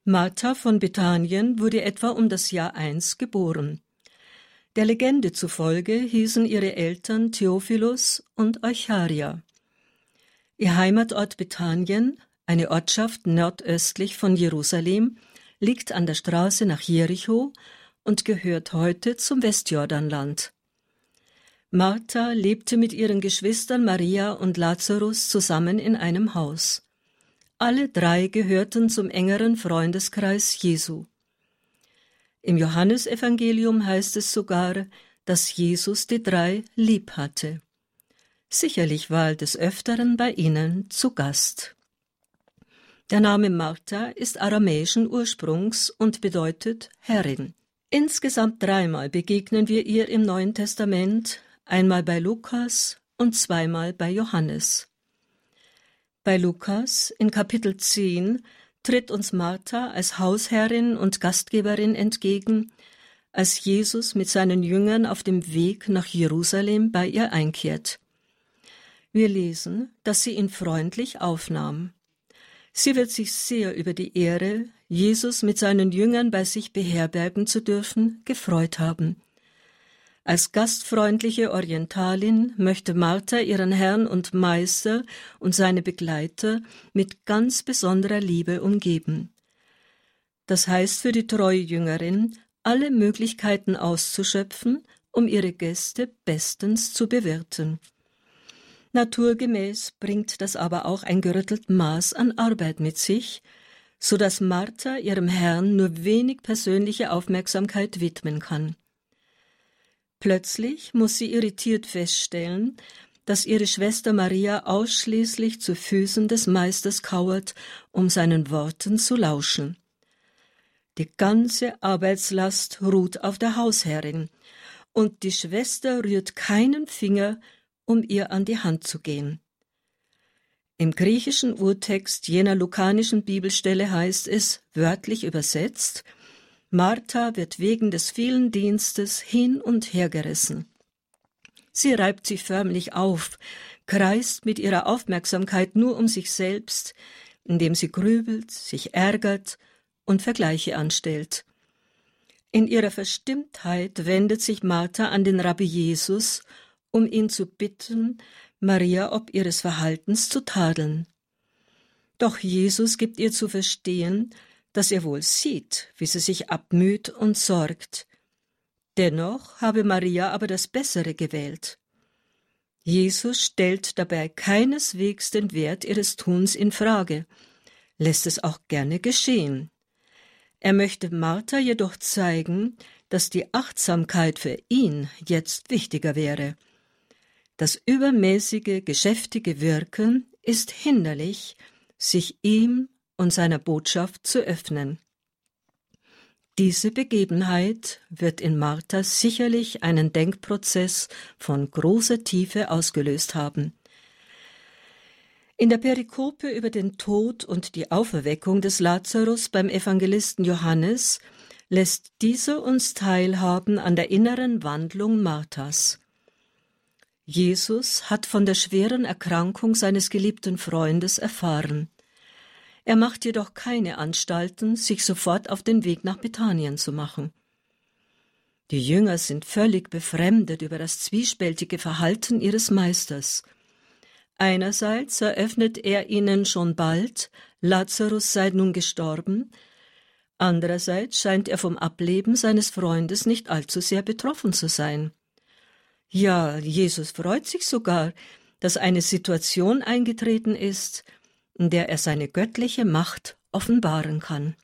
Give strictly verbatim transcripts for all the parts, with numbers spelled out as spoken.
Martha von Bethanien wurde etwa um das Jahr eins geboren. Der Legende zufolge hießen ihre Eltern Theophilus und Eucharia. Ihr Heimatort Bethanien, eine Ortschaft nordöstlich von Jerusalem, liegt an der Straße nach Jericho und gehört heute zum Westjordanland. Martha lebte mit ihren Geschwistern Maria und Lazarus zusammen in einem Haus. Alle drei gehörten zum engeren Freundeskreis Jesu. Im Johannesevangelium heißt es sogar, dass Jesus die drei lieb hatte. Sicherlich war er des Öfteren bei ihnen zu Gast. Der Name Martha ist aramäischen Ursprungs und bedeutet Herrin. Insgesamt dreimal begegnen wir ihr im Neuen Testament, einmal bei Lukas und zweimal bei Johannes. Bei Lukas in Kapitel zehn tritt uns Martha als Hausherrin und Gastgeberin entgegen, als Jesus mit seinen Jüngern auf dem Weg nach Jerusalem bei ihr einkehrt. Wir lesen, dass sie ihn freundlich aufnahm. Sie wird sich sehr über die Ehre, Jesus mit seinen Jüngern bei sich beherbergen zu dürfen, gefreut haben. Als gastfreundliche Orientalin möchte Martha ihren Herrn und Meister und seine Begleiter mit ganz besonderer Liebe umgeben. Das heißt für die treue Jüngerin, alle Möglichkeiten auszuschöpfen, um ihre Gäste bestens zu bewirten. Naturgemäß bringt das aber auch ein gerüttelt Maß an Arbeit mit sich, so dass Martha ihrem Herrn nur wenig persönliche Aufmerksamkeit widmen kann. Plötzlich muss sie irritiert feststellen, dass ihre Schwester Maria ausschließlich zu Füßen des Meisters kauert, um seinen Worten zu lauschen. Die ganze Arbeitslast ruht auf der Hausherrin, und die Schwester rührt keinen Finger, um ihr an die Hand zu gehen. Im griechischen Urtext jener lukanischen Bibelstelle heißt es, wörtlich übersetzt, Martha wird wegen des vielen Dienstes hin und her gerissen. Sie reibt sich förmlich auf, kreist mit ihrer Aufmerksamkeit nur um sich selbst, indem sie grübelt, sich ärgert und Vergleiche anstellt. In ihrer Verstimmtheit wendet sich Martha an den Rabbi Jesus, um ihn zu bitten, Maria ob ihres Verhaltens zu tadeln. Doch Jesus gibt ihr zu verstehen, dass er wohl sieht, wie sie sich abmüht und sorgt. Dennoch habe Maria aber das Bessere gewählt. Jesus stellt dabei keineswegs den Wert ihres Tuns in Frage, lässt es auch gerne geschehen. Er möchte Martha jedoch zeigen, dass die Achtsamkeit für ihn jetzt wichtiger wäre. Das übermäßige, geschäftige Wirken ist hinderlich, sich ihm und seiner Botschaft zu öffnen. Diese Begebenheit wird in Martha sicherlich einen Denkprozess von großer Tiefe ausgelöst haben. In der Perikope über den Tod und die Auferweckung des Lazarus beim Evangelisten Johannes lässt dieser uns teilhaben an der inneren Wandlung Marthas. Jesus hat von der schweren Erkrankung seines geliebten Freundes erfahren. Er macht jedoch keine Anstalten, sich sofort auf den Weg nach Bethanien zu machen. Die Jünger sind völlig befremdet über das zwiespältige Verhalten ihres Meisters. Einerseits eröffnet er ihnen schon bald, Lazarus sei nun gestorben, andererseits scheint er vom Ableben seines Freundes nicht allzu sehr betroffen zu sein. Ja, Jesus freut sich sogar, dass eine Situation eingetreten ist, in der er seine göttliche Macht offenbaren kann.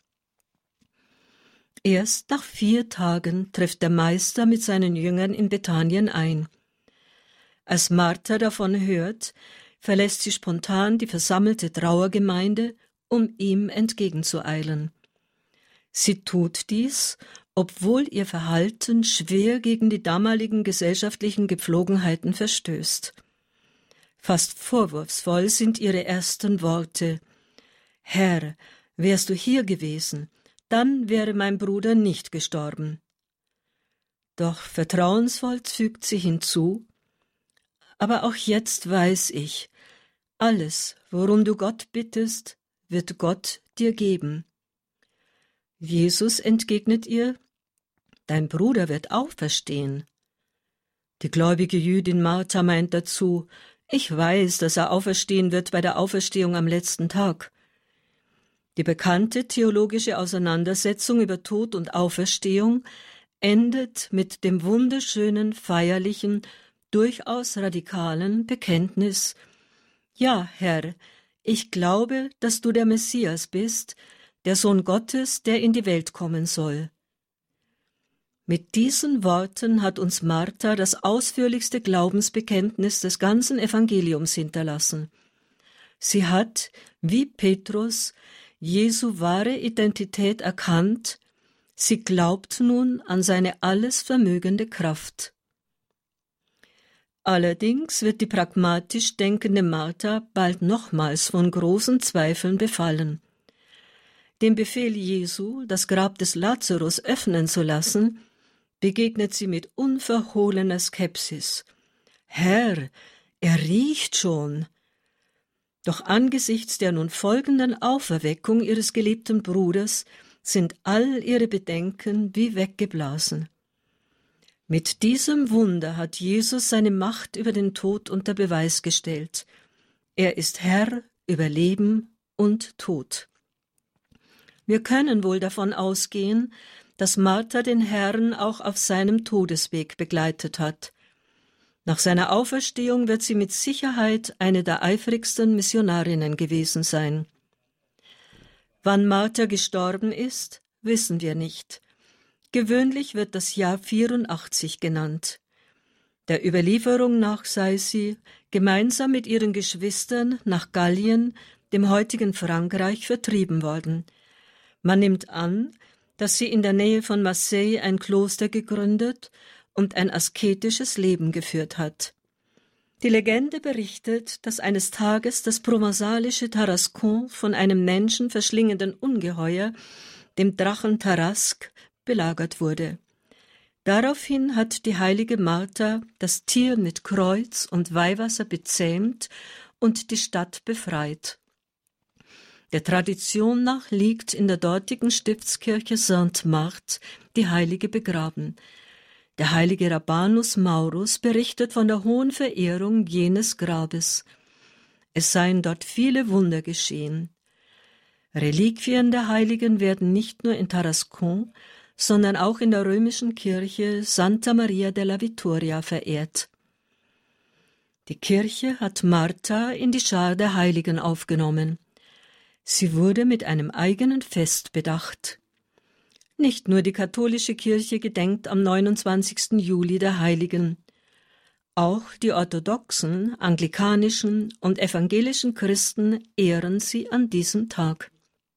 Erst nach vier Tagen trifft der Meister mit seinen Jüngern in Bethanien ein. Als Martha davon hört, verlässt sie spontan die versammelte Trauergemeinde, um ihm entgegenzueilen. Sie tut dies, obwohl ihr Verhalten schwer gegen die damaligen gesellschaftlichen Gepflogenheiten verstößt. Fast vorwurfsvoll sind ihre ersten Worte. »Herr, wärst du hier gewesen, dann wäre mein Bruder nicht gestorben.« Doch vertrauensvoll fügt sie hinzu, »Aber auch jetzt weiß ich, alles, worum du Gott bittest, wird Gott dir geben.« Jesus entgegnet ihr: Dein Bruder wird auferstehen. Die gläubige Jüdin Martha meint dazu: Ich weiß, dass er auferstehen wird bei der Auferstehung am letzten Tag. Die bekannte theologische Auseinandersetzung über Tod und Auferstehung endet mit dem wunderschönen, feierlichen, durchaus radikalen Bekenntnis: Ja, Herr, ich glaube, dass du der Messias bist, der Sohn Gottes, der in die Welt kommen soll. Mit diesen Worten hat uns Martha das ausführlichste Glaubensbekenntnis des ganzen Evangeliums hinterlassen. Sie hat, wie Petrus, Jesu wahre Identität erkannt. Sie glaubt nun an seine alles vermögende Kraft. Allerdings wird die pragmatisch denkende Martha bald nochmals von großen Zweifeln befallen. Dem Befehl Jesu, das Grab des Lazarus öffnen zu lassen, begegnet sie mit unverhohlener Skepsis. Herr, er riecht schon. Doch angesichts der nun folgenden Auferweckung ihres geliebten Bruders sind all ihre Bedenken wie weggeblasen. Mit diesem Wunder hat Jesus seine Macht über den Tod unter Beweis gestellt. Er ist Herr über Leben und Tod. Wir können wohl davon ausgehen, dass Martha den Herrn auch auf seinem Todesweg begleitet hat. Nach seiner Auferstehung wird sie mit Sicherheit eine der eifrigsten Missionarinnen gewesen sein. Wann Martha gestorben ist, wissen wir nicht. Gewöhnlich wird das Jahr vierundachtzig genannt. Der Überlieferung nach sei sie gemeinsam mit ihren Geschwistern nach Gallien, dem heutigen Frankreich, vertrieben worden. Man nimmt an, dass sie in der Nähe von Marseille ein Kloster gegründet und ein asketisches Leben geführt hat. Die Legende berichtet, dass eines Tages das provenzalische Tarascon von einem Menschen verschlingenden Ungeheuer, dem Drachen Tarasque, belagert wurde. Daraufhin hat die heilige Martha das Tier mit Kreuz und Weihwasser bezähmt und die Stadt befreit. Der Tradition nach liegt in der dortigen Stiftskirche Sainte-Marthe die Heilige begraben. Der heilige Rabanus Maurus berichtet von der hohen Verehrung jenes Grabes. Es seien dort viele Wunder geschehen. Reliquien der Heiligen werden nicht nur in Tarascon, sondern auch in der römischen Kirche Santa Maria della Vittoria verehrt. Die Kirche hat Martha in die Schar der Heiligen aufgenommen. Sie wurde mit einem eigenen Fest bedacht. Nicht nur die katholische Kirche gedenkt am neunundzwanzigsten Juli der Heiligen. Auch die orthodoxen, anglikanischen und evangelischen Christen ehren sie an diesem Tag.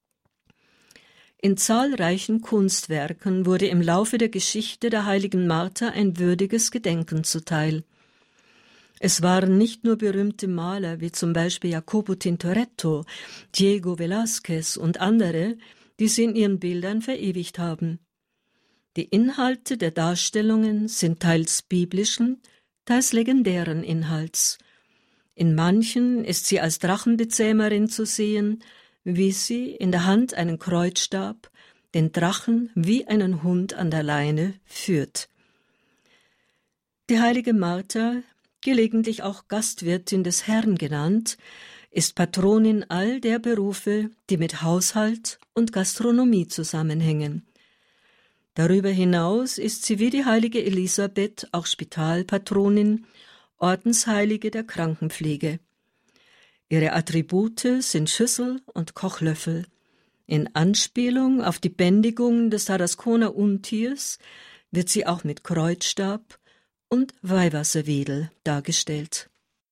In zahlreichen Kunstwerken wurde im Laufe der Geschichte der heiligen Martha ein würdiges Gedenken zuteil. Es waren nicht nur berühmte Maler wie zum Beispiel Jacopo Tintoretto, Diego Velázquez und andere, die sie in ihren Bildern verewigt haben. Die Inhalte der Darstellungen sind teils biblischen, teils legendären Inhalts. In manchen ist sie als Drachenbezähmerin zu sehen, wie sie in der Hand einen Kreuzstab, den Drachen wie einen Hund an der Leine führt. Die heilige Martha, gelegentlich auch Gastwirtin des Herrn genannt, ist Patronin all der Berufe, die mit Haushalt und Gastronomie zusammenhängen. Darüber hinaus ist sie wie die heilige Elisabeth auch Spitalpatronin, Ordensheilige der Krankenpflege. Ihre Attribute sind Schüssel und Kochlöffel. In Anspielung auf die Bändigung des Tarasconer Untiers wird sie auch mit Kreuzstab und Weihwasserwedel dargestellt.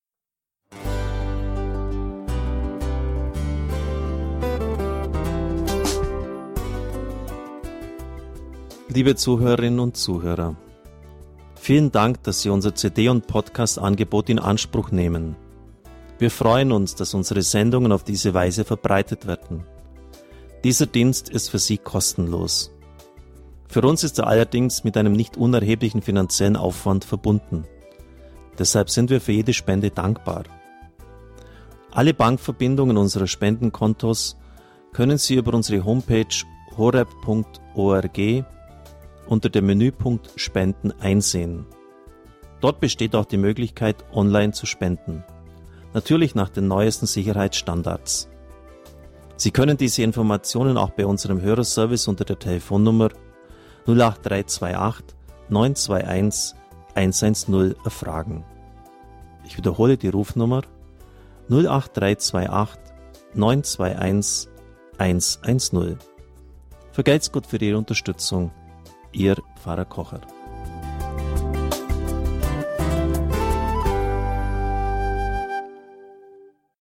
Liebe Zuhörerinnen und Zuhörer, vielen Dank, dass Sie unser C D- und Podcast-Angebot in Anspruch nehmen. Wir freuen uns, dass unsere Sendungen auf diese Weise verbreitet werden. Dieser Dienst ist für Sie kostenlos. Für uns ist er allerdings mit einem nicht unerheblichen finanziellen Aufwand verbunden. Deshalb sind wir für jede Spende dankbar. Alle Bankverbindungen unserer Spendenkontos können Sie über unsere Homepage horeb punkt org unter dem Menüpunkt Spenden einsehen. Dort besteht auch die Möglichkeit, online zu spenden. Natürlich nach den neuesten Sicherheitsstandards. Sie können diese Informationen auch bei unserem Hörerservice unter der Telefonnummer null acht drei zwei acht neun zwei eins eins eins null erfragen. Ich wiederhole die Rufnummer null acht drei zwei acht neun zwei eins eins eins null. Vergelt's Gott für Ihre Unterstützung. Ihr Pfarrer Kocher.